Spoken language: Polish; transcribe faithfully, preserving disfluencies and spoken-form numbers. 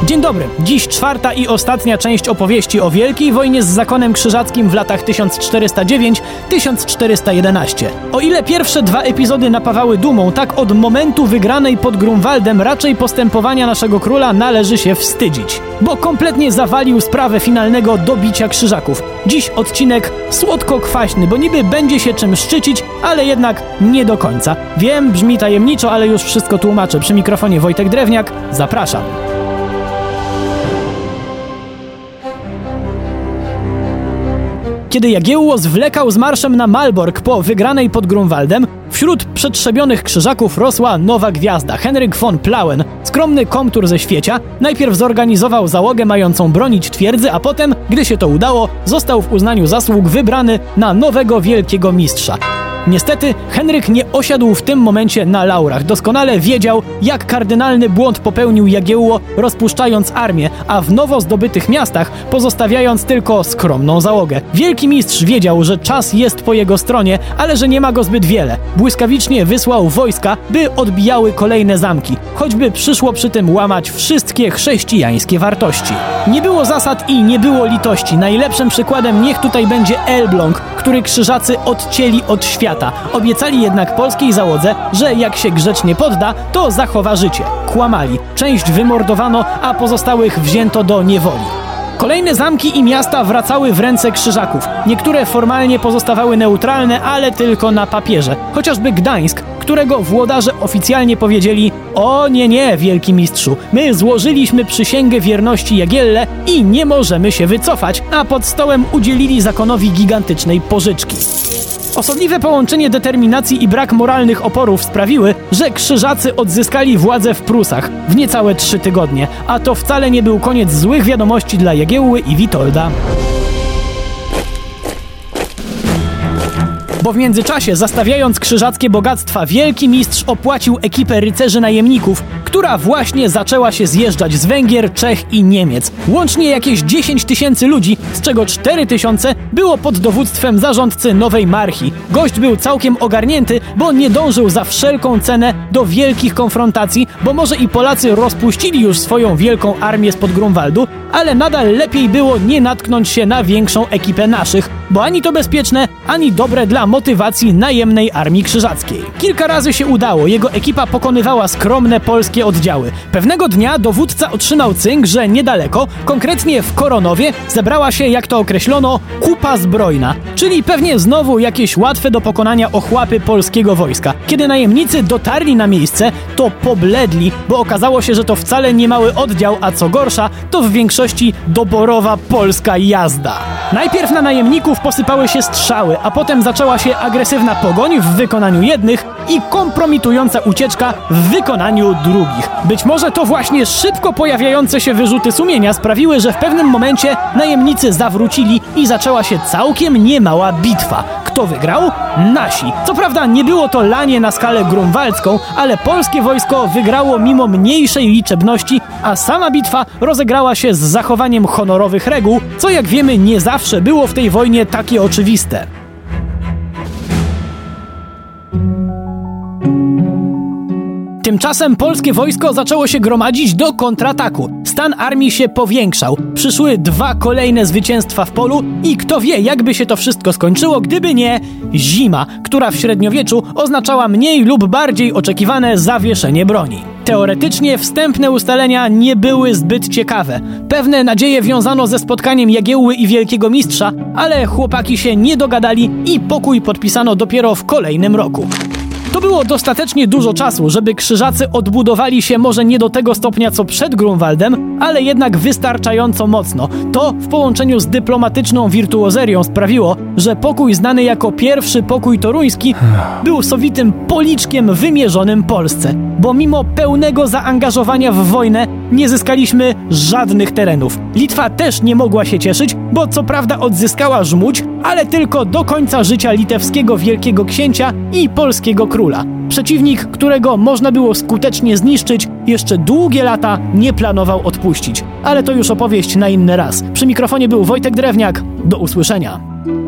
Dzień dobry, dziś czwarta i ostatnia część opowieści o Wielkiej Wojnie z Zakonem Krzyżackim w latach tysiąc czterysta dziewięć do tysiąc czterysta jedenaście. O ile pierwsze dwa epizody napawały dumą, tak od momentu wygranej pod Grunwaldem raczej postępowania naszego króla należy się wstydzić, bo kompletnie zawalił sprawę finalnego dobicia Krzyżaków. Dziś odcinek słodko-kwaśny, bo niby będzie się czym szczycić, ale jednak nie do końca. Wiem, brzmi tajemniczo, ale już wszystko tłumaczę. Przy mikrofonie Wojtek Drewniak, zapraszam. Kiedy Jagiełło zwlekał z marszem na Malbork po wygranej pod Grunwaldem, wśród przetrzebionych Krzyżaków rosła nowa gwiazda. Henryk von Plauen, skromny komtur ze Świecia, najpierw zorganizował załogę mającą bronić twierdzy, a potem, gdy się to udało, został w uznaniu zasług wybrany na nowego wielkiego mistrza. Niestety Henryk nie osiadł w tym momencie na laurach. Doskonale wiedział, jak kardynalny błąd popełnił Jagiełło, rozpuszczając armię, a w nowo zdobytych miastach pozostawiając tylko skromną załogę. Wielki mistrz wiedział, że czas jest po jego stronie, ale że nie ma go zbyt wiele. Błyskawicznie wysłał wojska, by odbijały kolejne zamki, choćby przyszło przy tym łamać wszystkie chrześcijańskie wartości. Nie było zasad i nie było litości. Najlepszym przykładem niech tutaj będzie Elbląg, który Krzyżacy odcięli od świata. Obiecali jednak polskiej załodze, że jak się grzecznie podda, to zachowa życie. Kłamali. Część wymordowano, a pozostałych wzięto do niewoli. Kolejne zamki i miasta wracały w ręce Krzyżaków. Niektóre formalnie pozostawały neutralne, ale tylko na papierze. Chociażby Gdańsk, którego włodarze oficjalnie powiedzieli: o nie, nie, wielki mistrzu, my złożyliśmy przysięgę wierności Jagielle i nie możemy się wycofać, a pod stołem udzielili zakonowi gigantycznej pożyczki. Osobliwe połączenie determinacji i brak moralnych oporów sprawiły, że Krzyżacy odzyskali władzę w Prusach w niecałe trzy tygodnie, a to wcale nie był koniec złych wiadomości dla Jagiełły i Witolda. Bo w międzyczasie, zastawiając krzyżackie bogactwa, wielki mistrz opłacił ekipę rycerzy najemników, która właśnie zaczęła się zjeżdżać z Węgier, Czech i Niemiec. Łącznie jakieś dziesięć tysięcy ludzi, z czego cztery tysiące było pod dowództwem zarządcy Nowej Marchi. Gość był całkiem ogarnięty, bo nie dążył za wszelką cenę do wielkich konfrontacji, bo może i Polacy rozpuścili już swoją wielką armię spod Grunwaldu, ale nadal lepiej było nie natknąć się na większą ekipę naszych, bo ani to bezpieczne, ani dobre dla motywacji najemnej armii krzyżackiej. Kilka razy się udało, jego ekipa pokonywała skromne polskie oddziały. Pewnego dnia dowódca otrzymał cynk, że niedaleko, konkretnie w Koronowie, zebrała się, jak to określono, kupa zbrojna, czyli pewnie znowu jakieś łatwe do pokonania ochłapy polskiego wojska. Kiedy najemnicy dotarli na miejsce, to pobledli, bo okazało się, że to wcale nie mały oddział, a co gorsza, to w większości doborowa polska jazda. Najpierw na najemników posypały się strzały, a potem zaczęła się agresywna pogoń w wykonaniu jednych i kompromitująca ucieczka w wykonaniu drugich. Być może to właśnie szybko pojawiające się wyrzuty sumienia sprawiły, że w pewnym momencie najemnicy zawrócili i zaczęła się całkiem niemała bitwa. Kto wygrał? Nasi. Co prawda nie było to lanie na skalę grunwaldzką, ale polskie wojsko wygrało mimo mniejszej liczebności, a sama bitwa rozegrała się z zachowaniem honorowych reguł, co jak wiemy nie zawsze było w tej wojnie takie oczywiste. Tymczasem polskie wojsko zaczęło się gromadzić do kontrataku. Stan armii się powiększał. Przyszły dwa kolejne zwycięstwa w polu i kto wie, jakby się to wszystko skończyło, gdyby nie zima, która w średniowieczu oznaczała mniej lub bardziej oczekiwane zawieszenie broni. Teoretycznie wstępne ustalenia nie były zbyt ciekawe. Pewne nadzieje wiązano ze spotkaniem Jagiełły i Wielkiego Mistrza, ale chłopaki się nie dogadali i pokój podpisano dopiero w kolejnym roku. To było dostatecznie dużo czasu, żeby Krzyżacy odbudowali się może nie do tego stopnia co przed Grunwaldem, ale jednak wystarczająco mocno. To w połączeniu z dyplomatyczną wirtuozerią sprawiło, że pokój znany jako pierwszy pokój toruński był sowitym policzkiem wymierzonym Polsce, bo mimo pełnego zaangażowania w wojnę nie zyskaliśmy żadnych terenów. Litwa też nie mogła się cieszyć, bo co prawda odzyskała Żmudź, ale tylko do końca życia litewskiego wielkiego księcia i polskiego króla. Przeciwnik, którego można było skutecznie zniszczyć, jeszcze długie lata nie planował odpuścić. Ale to już opowieść na inny raz. Przy mikrofonie był Wojtek Drewniak. Do usłyszenia.